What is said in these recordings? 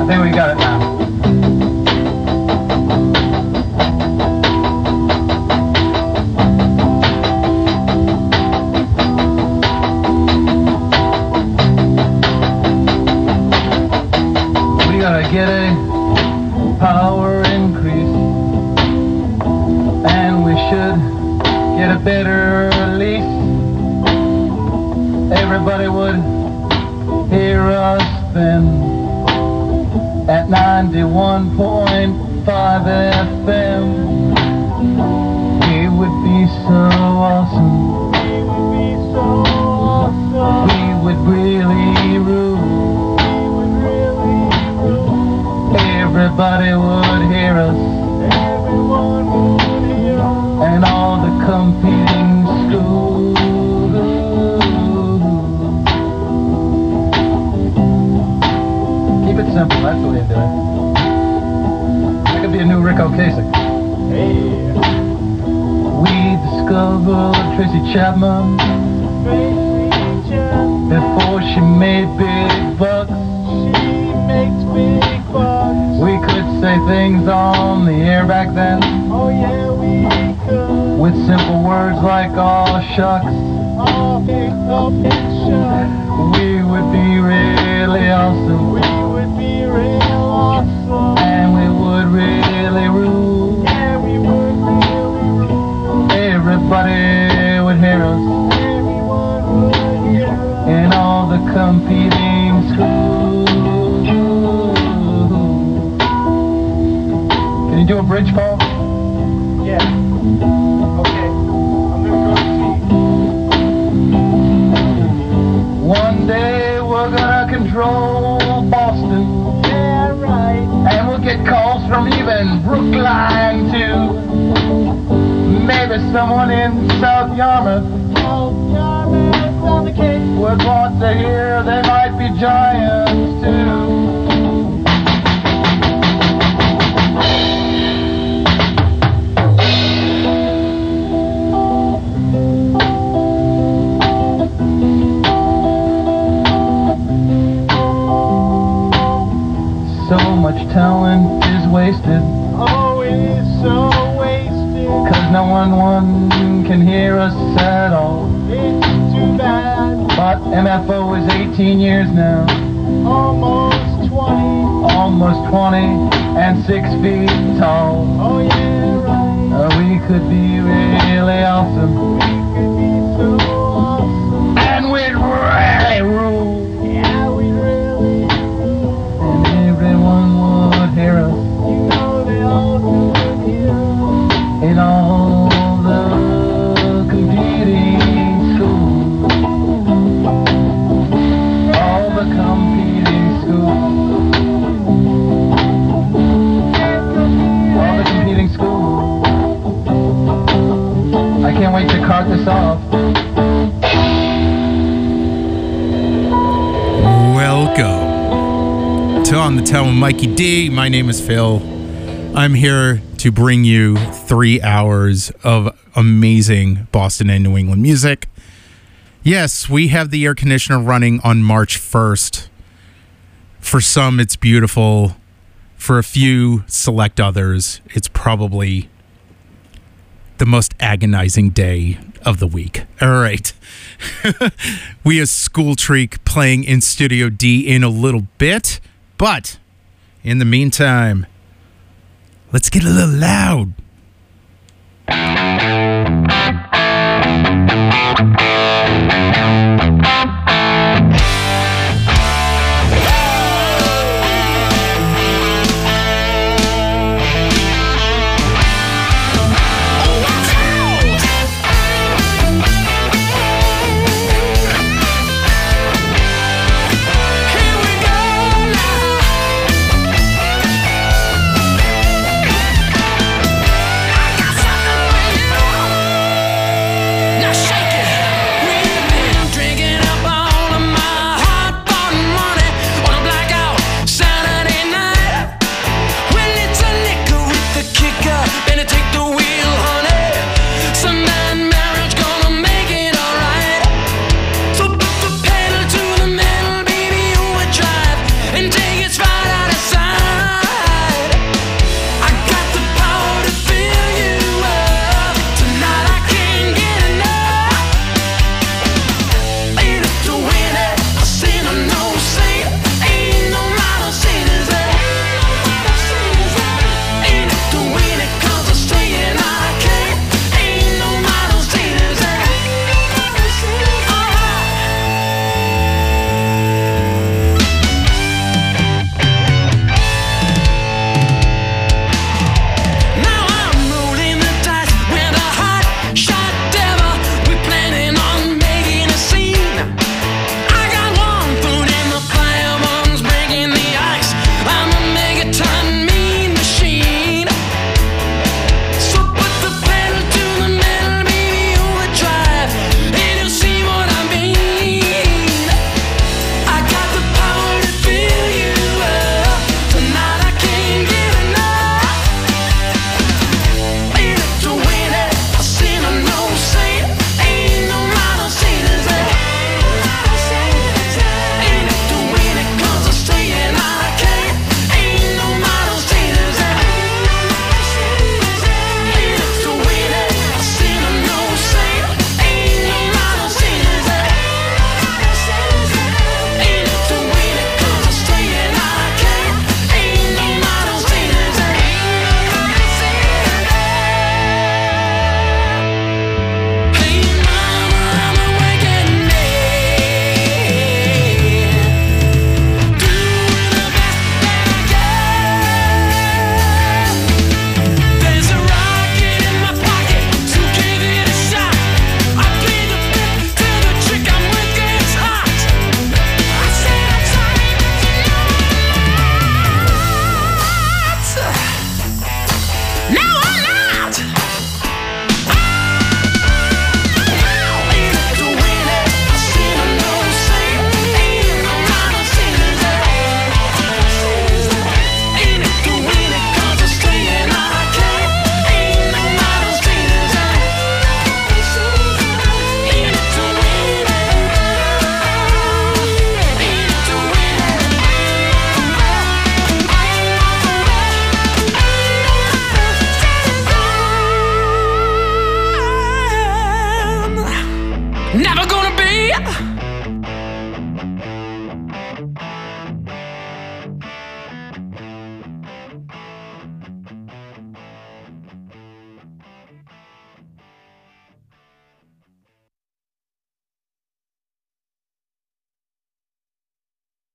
think we got it now. We gotta get a power increase, and we should get a better lease. Everybody would hear us then at 91.5 FM. It would be so awesome. We would really rule. Everybody would hear us. And all the competing schools. Keep it simple, that's the way to do it. That could be a new Rick Ocasek. Hey. We discovered Tracy Chapman before she made big bucks. She makes big bucks. We could say things on the air back then. Oh yeah, we could. With simple words like "aw shucks." Oh, shucks. We would be really awesome. We would be real awesome. And we would really rule. Yeah, we would really rule. Everybody would hear us. Everyone would hear us. In all the competing schools. Can you do a bridge, Paul? Yeah. Okay. I'm gonna go see. One day we're gonna control Boston. Yeah, right. And we'll get calls from even Brookline too. Maybe someone in South Yarmouth. South Yarmouth on the Cape would want to hear they might be giants too. So much talent is wasted. Oh, it is so wasted. Cause no one can hear us at all. It's too bad. But MFO is 18 years now. Almost 20. Almost 20 and 6 feet tall. Oh yeah, right. We could be really awesome. We could be so awesome. And we'd really rule. Yeah, we'd really rule. And everyone would hear us. You know they all would hear us. In all the competing schools. All the competing schools. All the competing schools. I can't wait to cart this off. Welcome to On the Town with Mikey D. My name is Phil. I'm here to bring you 3 hours of amazing Boston and New England music. Yes, we have the air conditioner running on March 1st. For some, it's beautiful. For a few select others, it's probably the most agonizing day of the week. All right. We have School Treak playing in Studio D in a little bit. But in the meantime, let's get a little loud. Now shake it.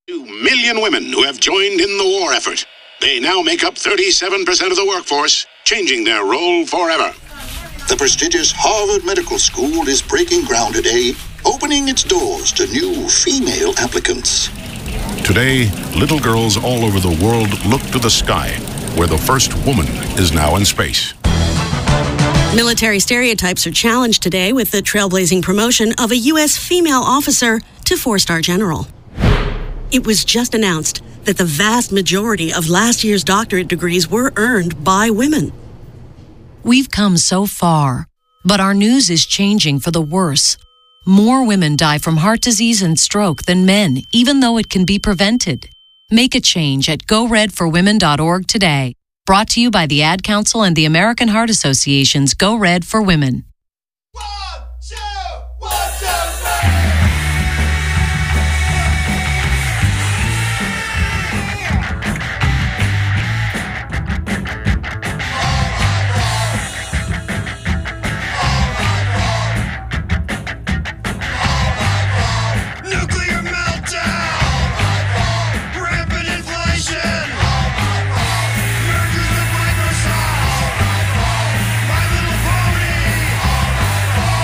2 million women who have joined in the war effort. They now make up 37% of the workforce, changing their role forever. The prestigious Harvard Medical School is breaking ground today, opening its doors to new female applicants. Today, little girls all over the world look to the sky, where the first woman is now in space. Military stereotypes are challenged today with the trailblazing promotion of a U.S. female officer to 4-star general. It was just announced that the vast majority of last year's doctorate degrees were earned by women. We've come so far, but our news is changing for the worse. More women die from heart disease and stroke than men, even though it can be prevented. Make a change at GoRedForWomen.org today. Brought to you by the Ad Council and the American Heart Association's Go Red for Women. 1, 2, 1, 2, 3. Nuclear meltdown! Rampant inflation! Mergers with Microsoft! My Little Pony!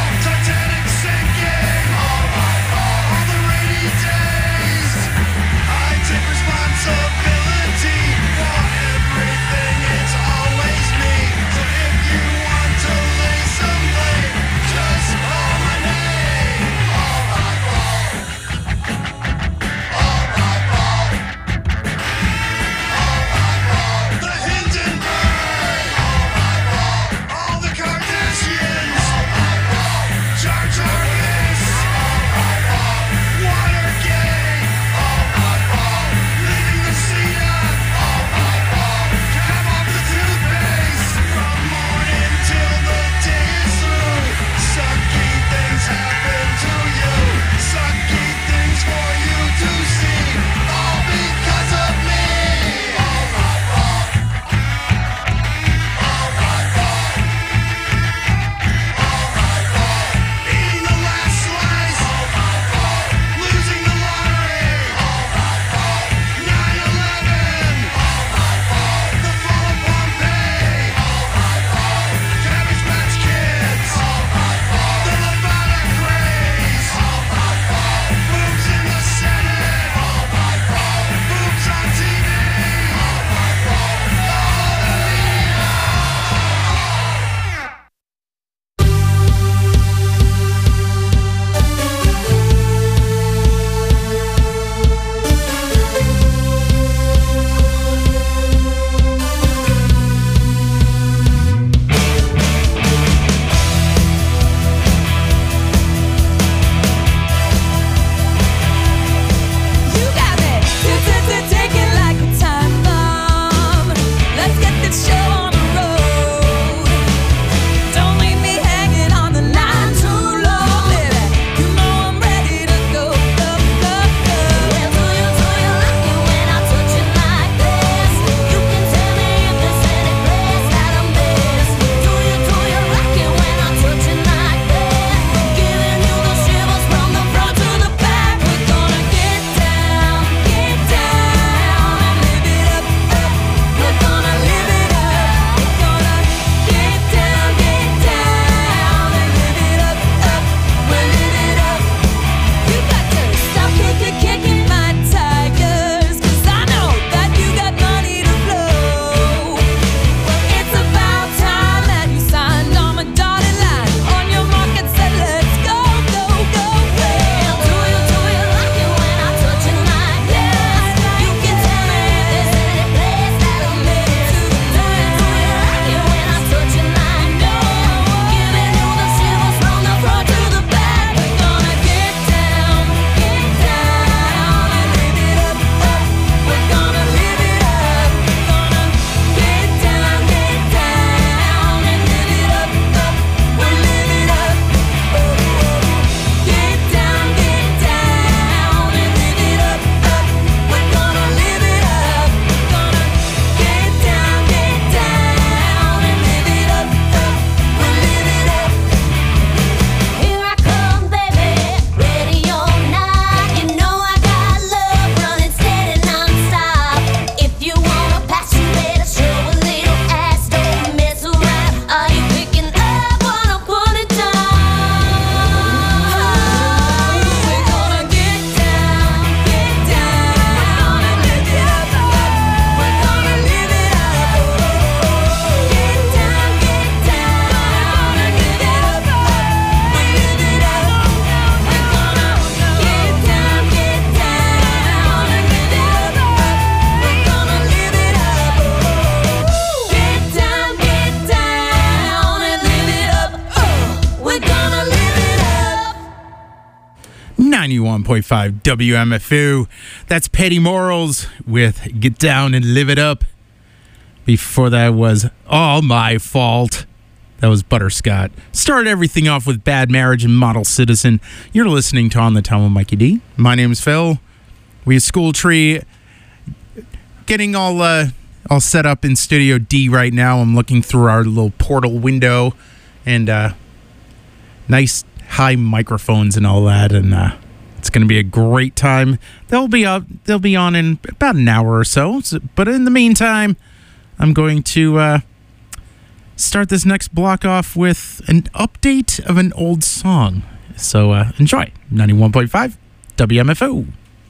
91.5 WMFU. That's Petty Morals with Get Down and Live It Up. Before that was All My Fault. That was Butterscott. Started everything off with Bad Marriage and Model Citizen. You're listening to On the Town with Mikey D. My name is Phil. We have School Tree getting all set up in Studio D right now. I'm looking through our little portal window and nice high microphones and all that, and it's going to be a great time. They'll be on in about an hour or so, but in the meantime, I'm going to start this next block off with an update of an old song. So enjoy 91.5 WMFO.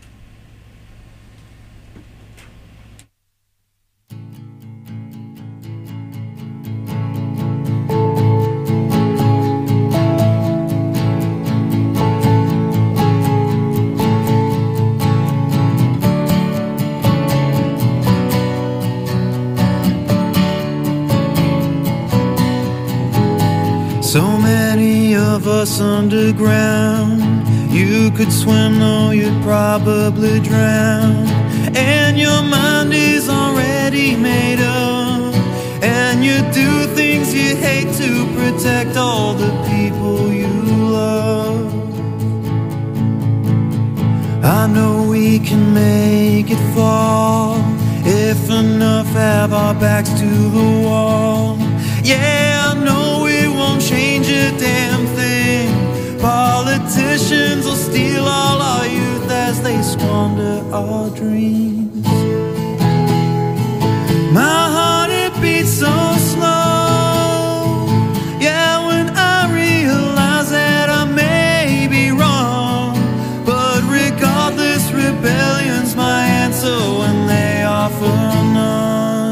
So many of us underground. You could swim, though you'd probably drown. And your mind is already made up. And you do things you hate to protect all the people you love. I know we can make it fall if enough have our backs to the wall. Yeah, I know it won't change a damn thing. Politicians will steal all our youth as they squander our dreams. My heart, it beats so slow. Yeah, when I realize that I may be wrong. But regardless, rebellion's my answer when they offer none.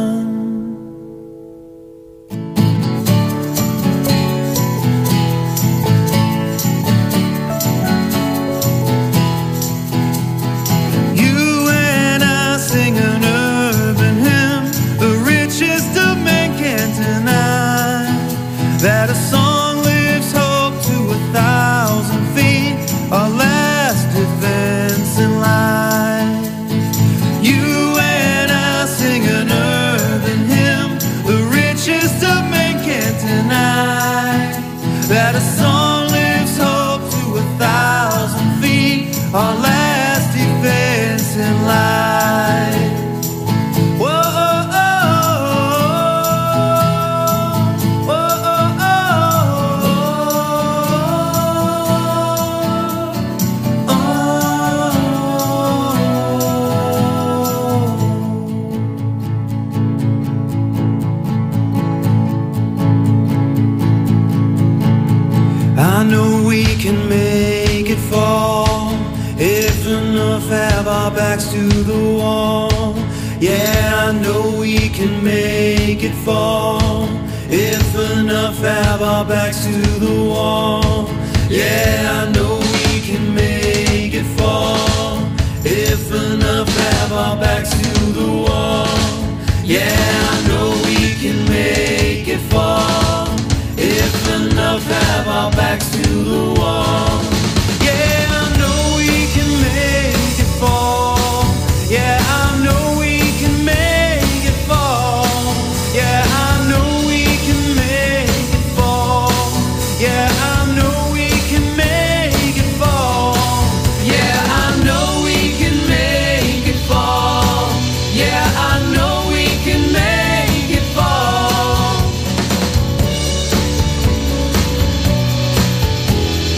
That a song lives hope to 1,000 feet, our last defense in life. You and I sing an urban hymn, the richest of men can't deny. That a song lives hope to 1,000 feet, our last defense in life. I know we can make it fall if enough have our backs to the wall. Yeah, I know we can make it fall if enough have our backs to the wall. Yeah, I know we can make it fall if enough have our backs to the wall. Yeah, I know we can make it fall if enough have our backs to the wall. Yeah, I know we can make it fall. Yeah, I know we can make it fall. Yeah, I know we can make it fall. Yeah, I know we can make it fall. Yeah, I know we can make it fall. Yeah, I know we can make it fall.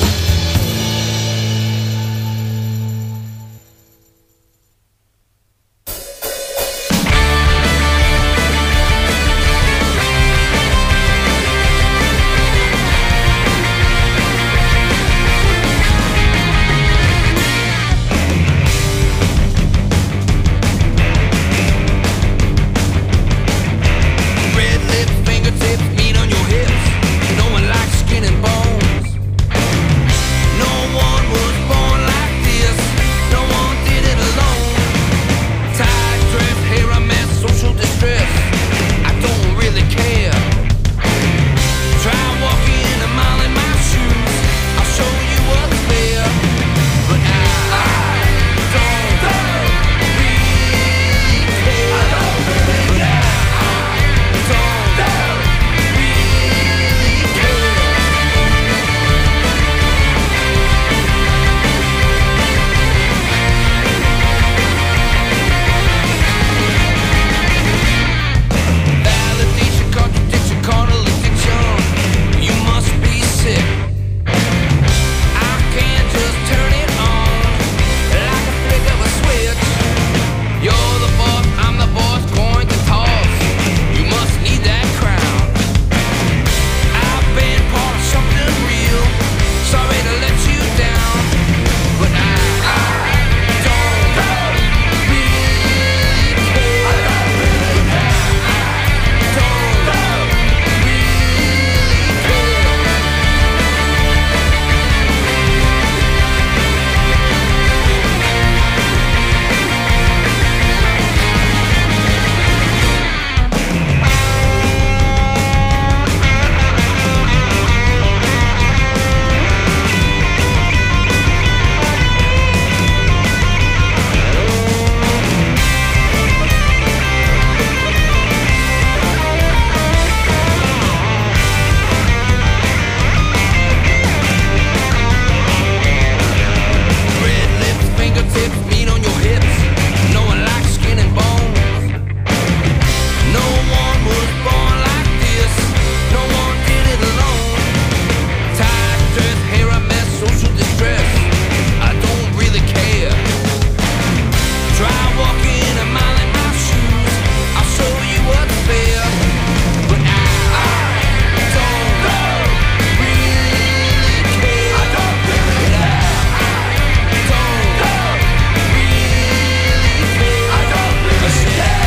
Try walking a mile in my shoes. I'll show you what's fair. But I don't really care. I don't really care. I don't really care. I don't really care.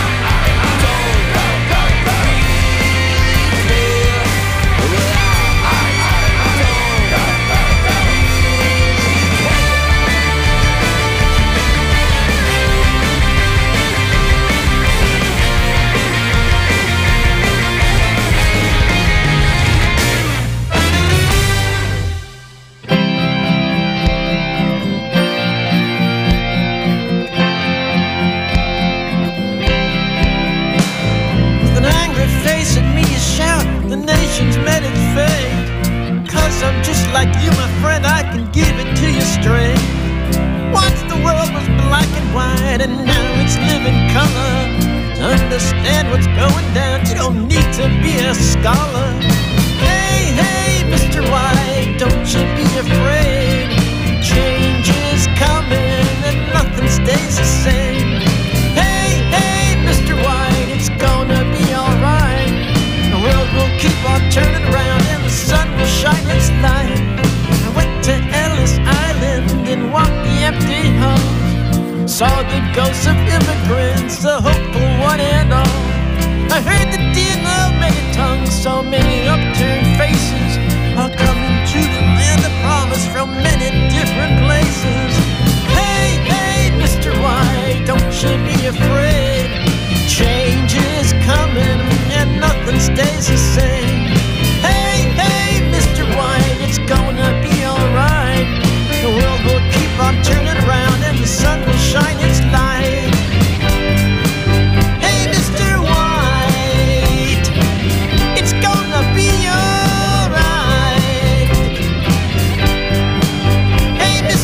I'm just like you, my friend, I can give it to you straight. Once the world was black and white, and now it's living color. To understand what's going down, you don't need to be a scholar. Hey, hey, Mr. White, don't you be afraid. Change is coming and nothing stays the same. Hey, hey, Mr. White, it's gonna be alright. The world will keep on turning around and the sun will shine its light. I went to Ellis Island and walked the empty hall. Saw the ghosts of immigrants, the hopeful one and all. I heard the din of many tongues, so many upturned faces are coming to the land of promise from many different places. Hey, hey, Mr. White, don't you be afraid. Change is coming and nothing stays the same. Hey, hey, Mr. White, it's gonna be alright. The world will keep on turning around and the sun will shine its light. Hey, Mr. White, it's gonna be alright. Hey, Mr.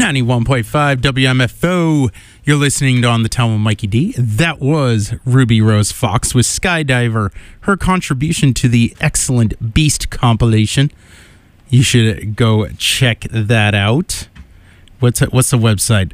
91.5 WMFO. You're listening to On the Town with Mikey D. That was Ruby Rose Fox with Skydiver, her contribution to the excellent Beast compilation. You should go check that out. What's the website?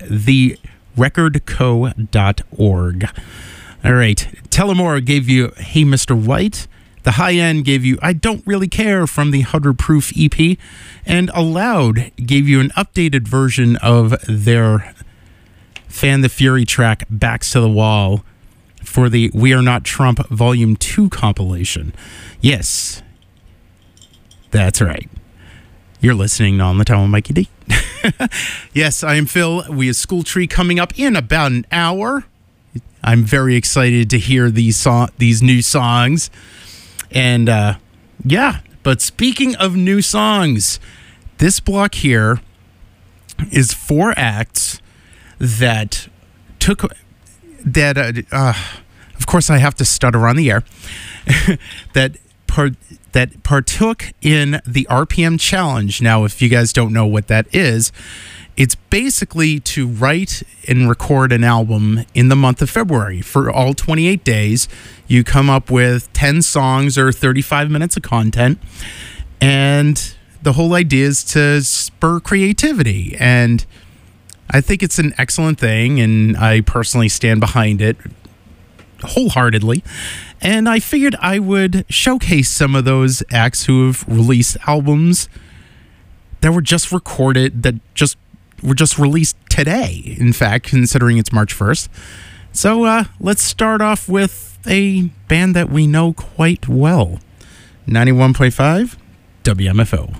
TheRecordCo.org. All right. Tellamore gave you Hey Mr. White. The High End gave you I Don't Really Care from the 100 Proof EP. And Aloud gave you an updated version of their Fan the Fury track Backs to the Wall for the We Are Not Trump Volume 2 compilation. Yes, that's right. You're listening on the Town with Mikey D. Yes, I am Phil. We have School Tree coming up in about an hour. I'm very excited to hear these new songs. And yeah, but speaking of new songs, this block here is 4 acts that took that. Of course, I have to stutter on the air. that partook in the RPM challenge. Now, if you guys don't know what that is, it's basically to write and record an album in the month of February. For all 28 days, you come up with 10 songs or 35 minutes of content. And the whole idea is to spur creativity. And I think it's an excellent thing, and I personally stand behind it wholeheartedly. And I figured I would showcase some of those acts who have released albums that were just recorded, that were just released today, in fact, considering it's March 1st. So let's start off with a band that we know quite well. 91.5 WMFO.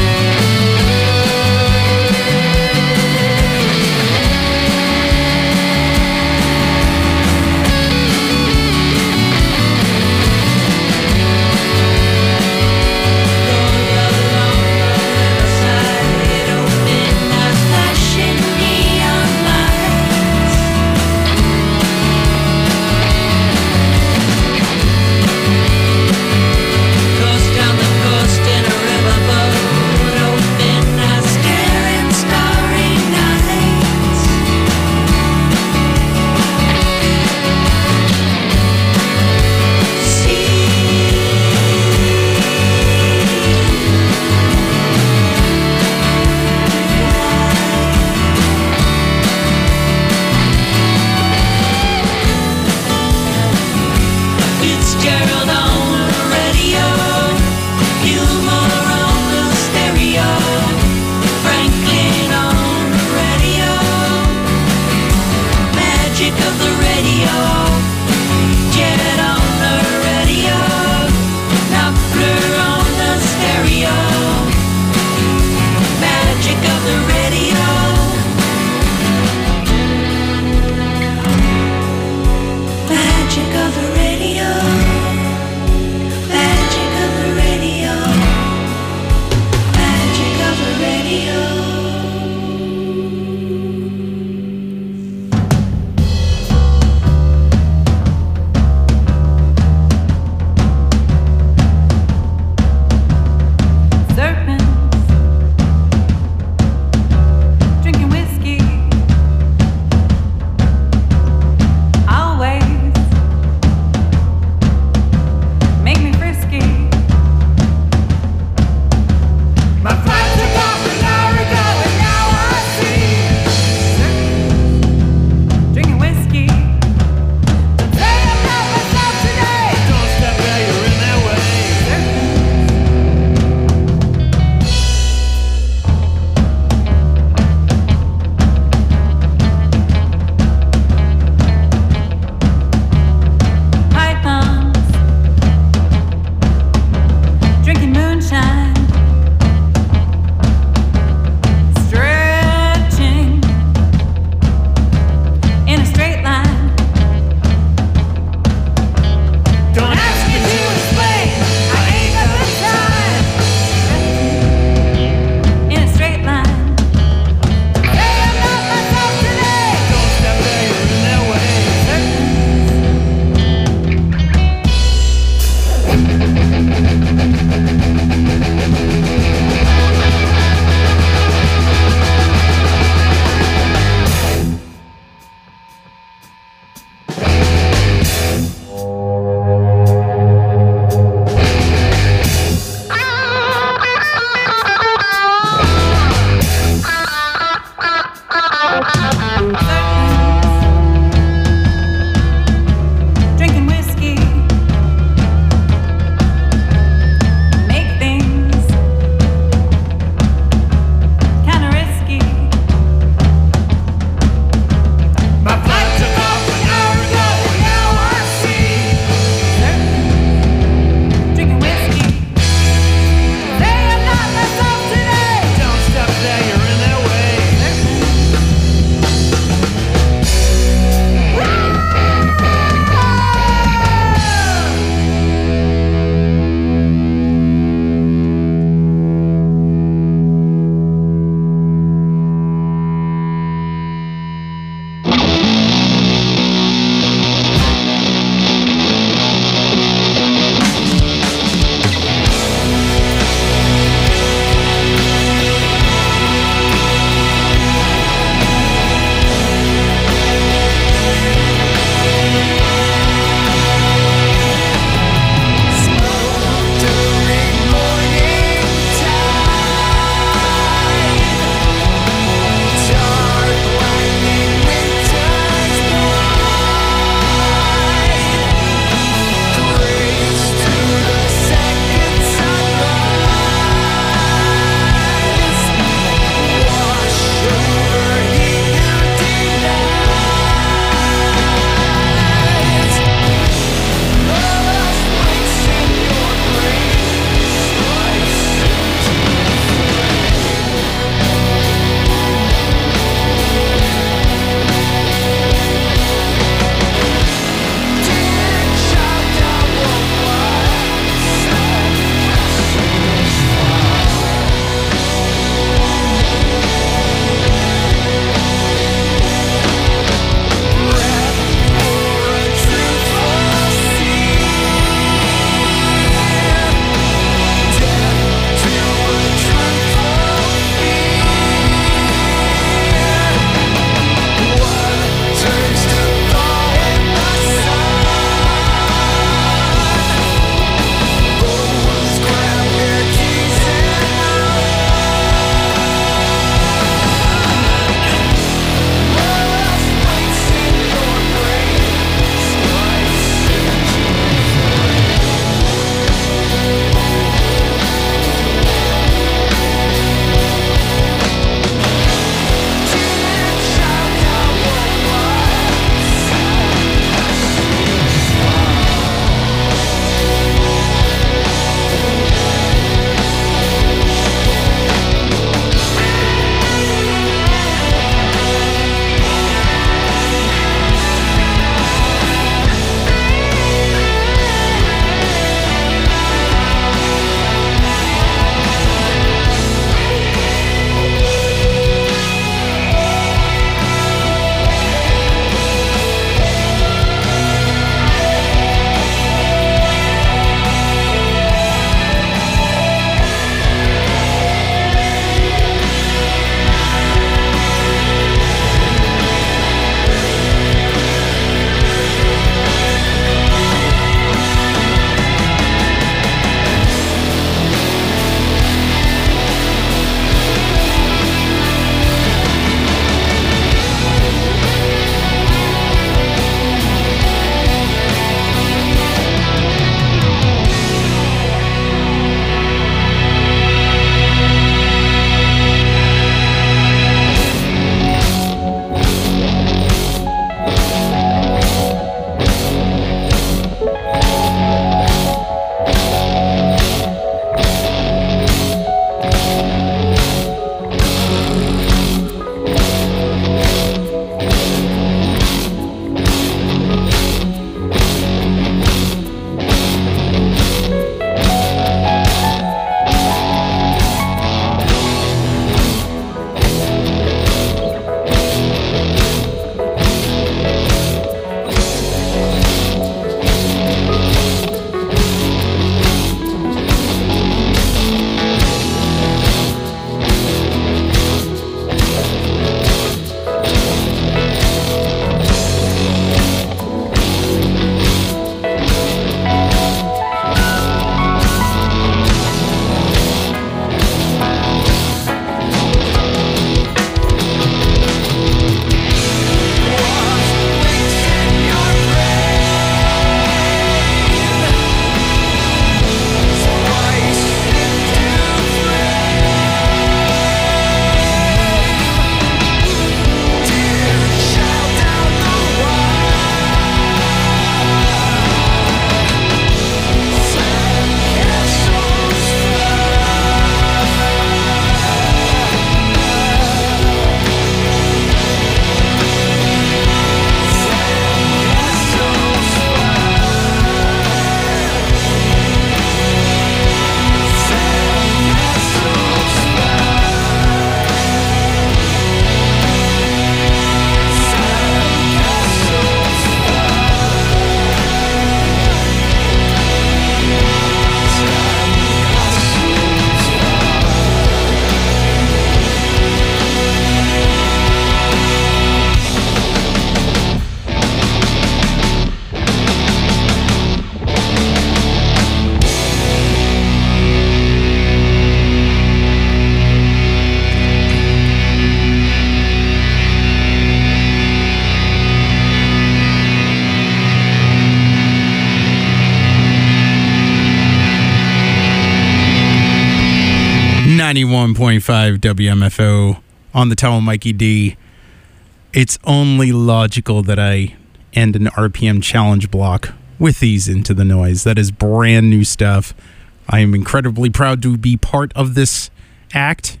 91.5 WMFO on the Tell with Mikey D. It's only logical that I end an RPM challenge block with Ease Into the Noise. That is brand new stuff. I am incredibly proud to be part of this act.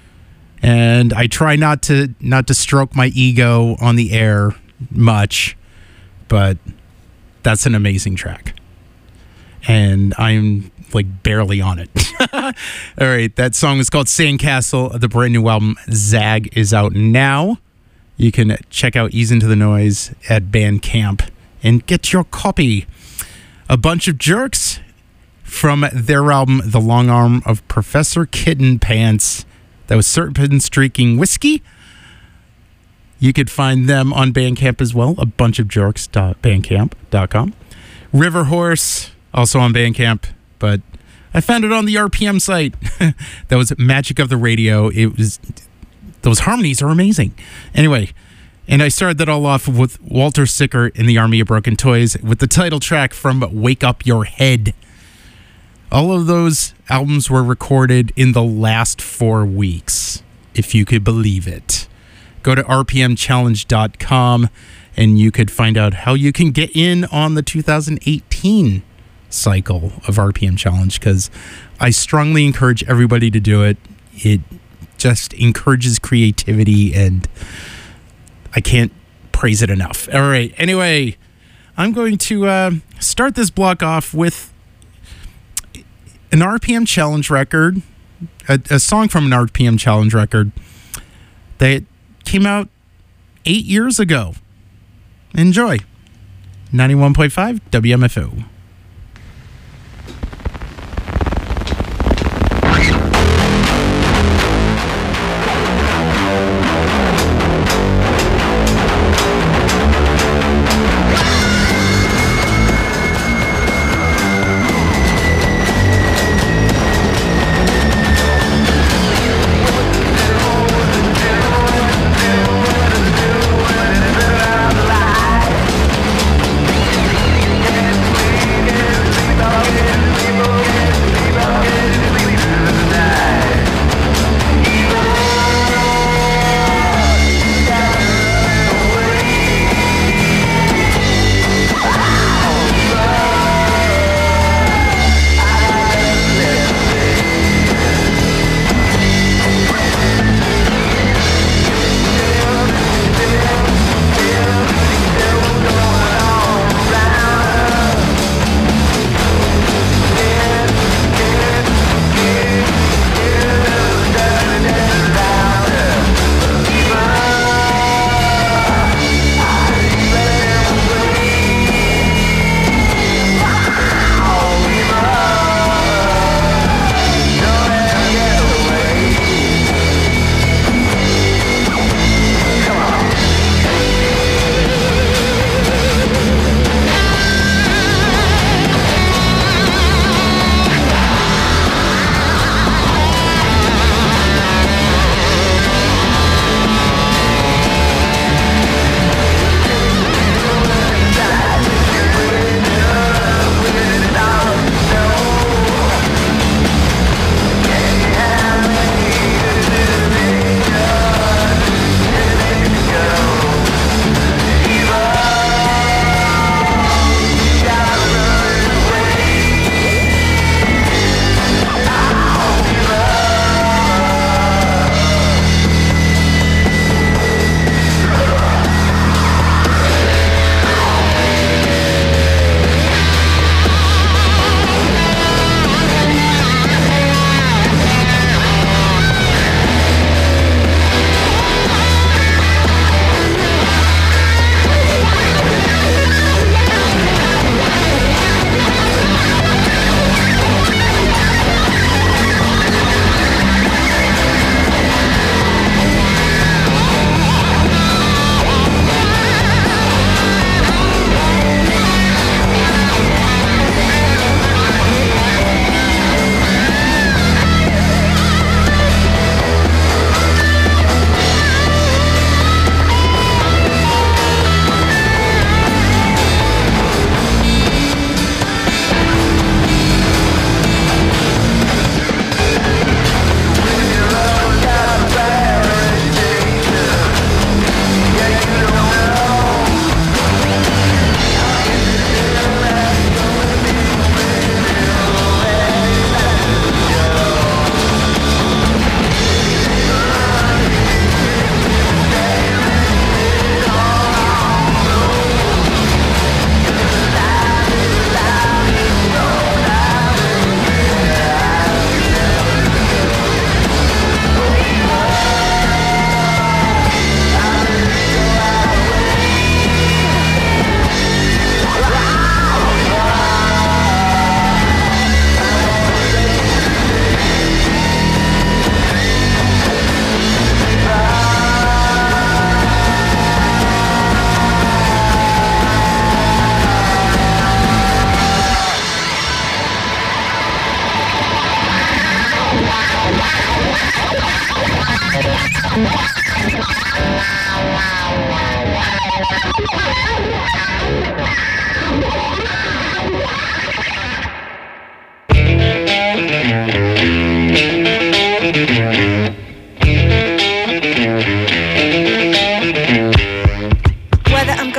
And I try not to stroke my ego on the air much, but that's an amazing track. And I'm like barely on it. All right, that song is called Sandcastle. The brand new album Zag is out now. You can check out Ease Into the Noise at Bandcamp and get your copy. A Bunch of Jerks from their album The Long Arm of Professor Kitten Pants. That was Serpent Streaking Whiskey. You could find them on Bandcamp as well. abunchofjerks.bandcamp.com. River Horse, also on Bandcamp, but I found it on the RPM site. That was Magic of the Radio. Those harmonies are amazing. Anyway, and I started that all off with Walter Sickert in the Army of Broken Toys with the title track from Wake Up Your Head. All of those albums were recorded in the last 4 weeks, if you could believe it. Go to rpmchallenge.com and you could find out how you can get in on the 2018 cycle of RPM Challenge, because I strongly encourage everybody to do it. It just encourages creativity, and I can't praise it enough. All right, anyway, I'm going to start this block off with an RPM Challenge record, a song from an RPM Challenge record that came out 8 years ago. Enjoy. 91.5 WMFO. Life.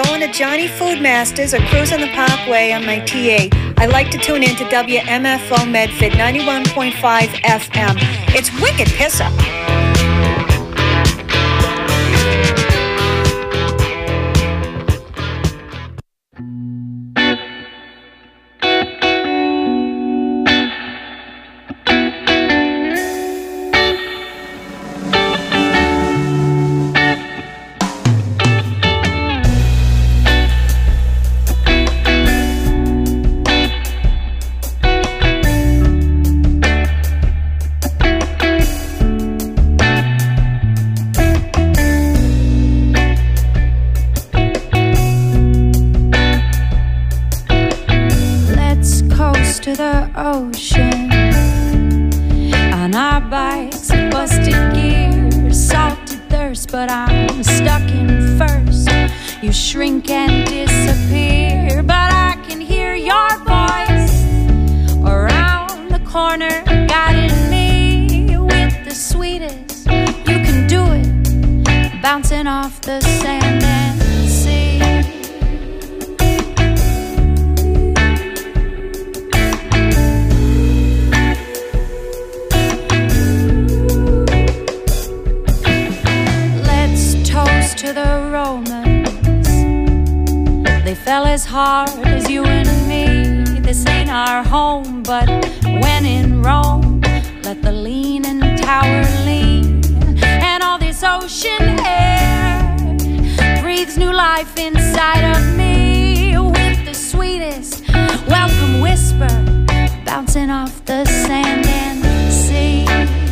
going to Johnny Foodmasters or cruising the Parkway on my TA, I like to tune in to WMFO Medford 91.5 FM. It's wicked pissa. To the ocean on our bikes, busted gears, salted thirst, but I'm stuck in first. You shrink and disappear, but I can hear your voice around the corner, guiding me with the sweetest. You can do it, bouncing off the sand and sea. To the Romans, they fell as hard as you and me. This ain't our home, but when in Rome, let the leaning tower lean. And all this ocean air breathes new life inside of me with the sweetest welcome whisper bouncing off the sand and sea.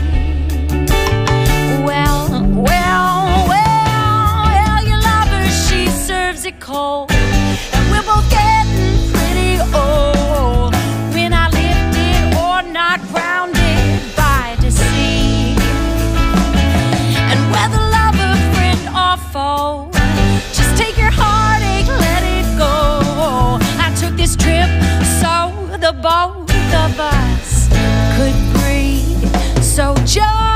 It cold, and we're both getting pretty old. We're not lifted or not grounded by deceit. And whether lover, friend, or foe, just take your heartache, let it go. I took this trip so the both of us could breathe. So just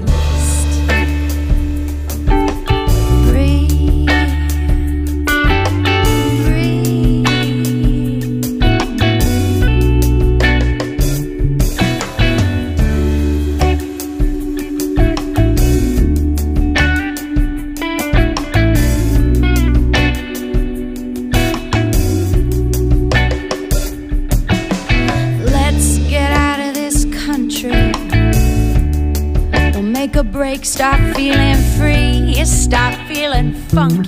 take a break, stop feeling free, stop feeling funky.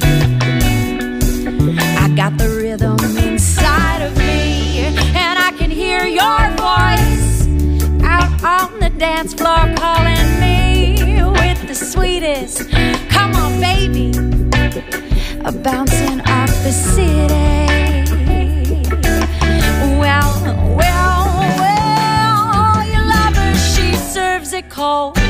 I got the rhythm inside of me, and I can hear your voice out on the dance floor calling me with the sweetest, come on baby, bouncing off the city. Well, your lover, she serves it cold,